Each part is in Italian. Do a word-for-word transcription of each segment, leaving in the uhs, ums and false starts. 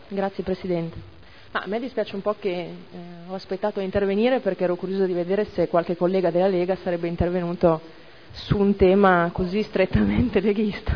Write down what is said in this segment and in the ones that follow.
Grazie Presidente. Ma a me dispiace un po' che eh, ho aspettato a intervenire perché ero curiosa di vedere se qualche collega della Lega sarebbe intervenuto su un tema così strettamente leghista.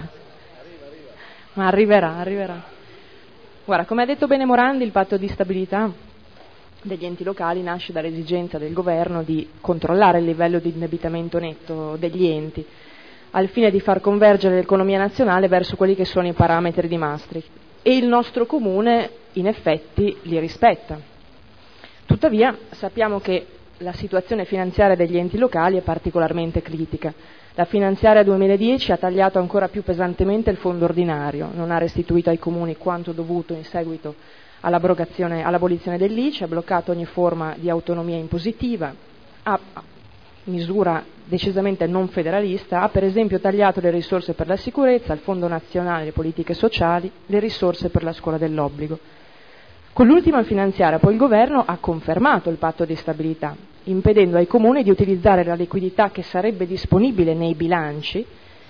Ma arriverà, arriverà. Guarda, come ha detto bene Morandi, il patto di stabilità degli enti locali nasce dall'esigenza del governo di controllare il livello di indebitamento netto degli enti, al fine di far convergere l'economia nazionale verso quelli che sono i parametri di Maastricht. E il nostro comune in effetti li rispetta. Tuttavia sappiamo che la situazione finanziaria degli enti locali è particolarmente critica. La finanziaria duemiladieci ha tagliato ancora più pesantemente il fondo ordinario, non ha restituito ai comuni quanto dovuto in seguito all'abrogazione, all'abolizione dell'I C I, ha bloccato ogni forma di autonomia impositiva, ha misura decisamente non federalista, ha per esempio tagliato le risorse per la sicurezza, il Fondo Nazionale delle Politiche Sociali, le risorse per la scuola dell'obbligo. Con l'ultima finanziaria poi il governo ha confermato il patto di stabilità, impedendo ai comuni di utilizzare la liquidità che sarebbe disponibile nei bilanci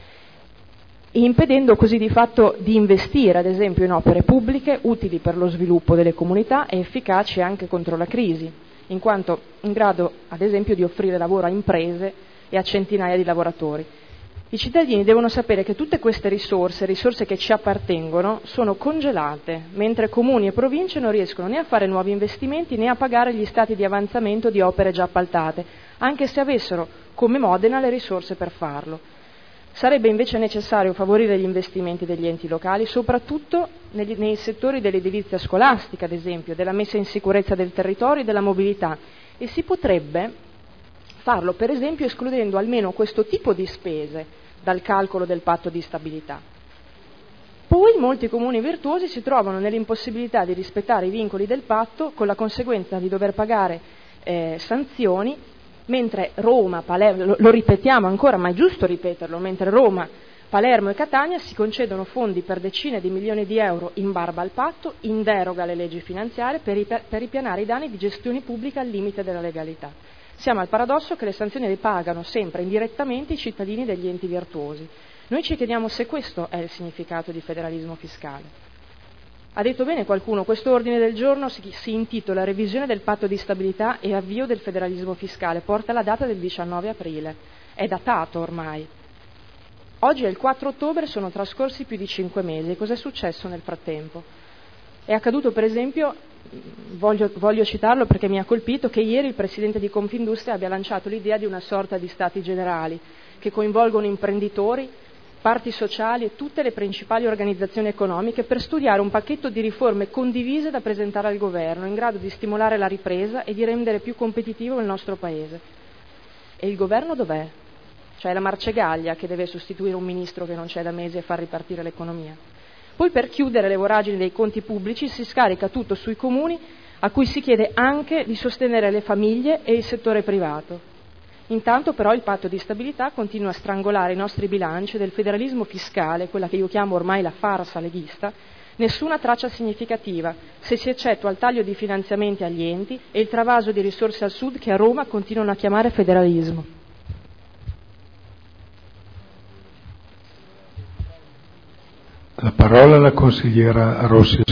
e impedendo così di fatto di investire ad esempio in opere pubbliche utili per lo sviluppo delle comunità e efficaci anche contro la crisi, in quanto in grado ad esempio di offrire lavoro a imprese e a centinaia di lavoratori. I cittadini devono sapere che tutte queste risorse, risorse che ci appartengono, sono congelate, mentre comuni e province non riescono né a fare nuovi investimenti né a pagare gli stati di avanzamento di opere già appaltate, anche se avessero come Modena le risorse per farlo. Sarebbe invece necessario favorire gli investimenti degli enti locali, soprattutto negli, nei settori dell'edilizia scolastica, ad esempio, della messa in sicurezza del territorio e della mobilità, e si potrebbe farlo per esempio escludendo almeno questo tipo di spese dal calcolo del patto di stabilità. Poi molti comuni virtuosi si trovano nell'impossibilità di rispettare i vincoli del patto, con la conseguenza di dover pagare eh, sanzioni, mentre Roma, Palermo, lo, lo ripetiamo ancora, ma è giusto ripeterlo, mentre Roma, Palermo e Catania si concedono fondi per decine di milioni di euro in barba al patto, in deroga alle leggi finanziarie, per, ripi- per ripianare i danni di gestione pubblica al limite della legalità. Siamo al paradosso che le sanzioni le pagano sempre indirettamente i cittadini degli enti virtuosi. Noi ci chiediamo se questo è il significato di federalismo fiscale. Ha detto bene qualcuno, questo ordine del giorno si, si intitola Revisione del patto di stabilità e avvio del federalismo fiscale, porta la data del diciannove aprile, è datato ormai. Oggi è il quattro ottobre, sono trascorsi più di cinque mesi. Cos'è successo nel frattempo? È accaduto per esempio, voglio, voglio citarlo perché mi ha colpito, che ieri il Presidente di Confindustria abbia lanciato l'idea di una sorta di stati generali che coinvolgono imprenditori, parti sociali e tutte le principali organizzazioni economiche per studiare un pacchetto di riforme condivise da presentare al governo, in grado di stimolare la ripresa e di rendere più competitivo il nostro Paese. E il governo dov'è? Cioè la Marcegaglia che deve sostituire un ministro che non c'è da mesi e far ripartire l'economia. Poi per chiudere le voragini dei conti pubblici si scarica tutto sui comuni, a cui si chiede anche di sostenere le famiglie e il settore privato. Intanto però il patto di stabilità continua a strangolare i nostri bilanci, del federalismo fiscale, quella che io chiamo ormai la farsa leghista, nessuna traccia significativa, se si eccettua il taglio di finanziamenti agli enti e il travaso di risorse al sud che a Roma continuano a chiamare federalismo. La parola alla consigliera Rossi.